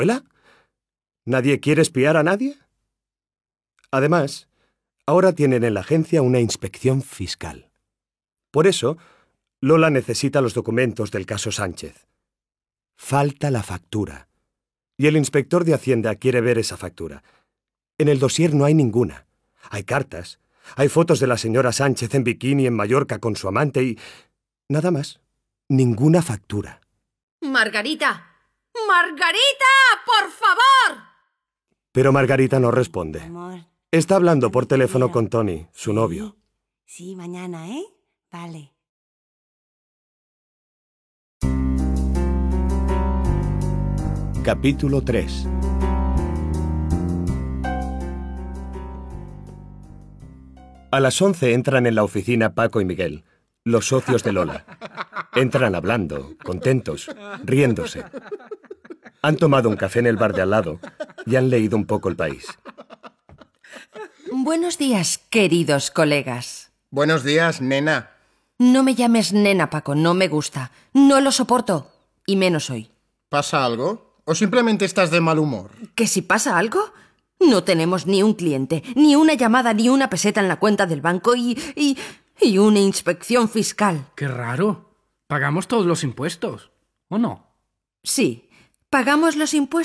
¿Hola? ¿Nadie quiere espiar a nadie? Además, ahora tienen en la agencia una inspección fiscal. Por eso, Lola necesita los documentos del caso Sánchez. Falta la factura. Y el inspector de Hacienda quiere ver esa factura. En el dossier no hay ninguna. Hay cartas, hay fotos de la señora Sánchez en bikini en Mallorca con su amante y... nada más. Ninguna factura. ¡Margarita! ¡Margarita! ¡Por favor! Pero Margarita no responde. Amor. Está hablando por teléfono Quiero. con Tony, su novio. Sí, mañana, ¿eh? Vale. Capítulo 3. A las 11 entran en la oficina Paco y Miguel, los socios de Lola. Entran hablando, contentos, riéndose. Han tomado un café en el bar de al lado y han leído un poco El País. Buenos días, queridos colegas. Buenos días, nena. No me llames nena, Paco, no me gusta. No lo soporto, y menos hoy. ¿Pasa algo? ¿O simplemente estás de mal humor? ¿Que si pasa algo? No tenemos ni un cliente, ni una llamada, ni una peseta en la cuenta del banco y una inspección fiscal. ¡Qué raro! Pagamos todos los impuestos, ¿o no? Sí, pagamos los impuestos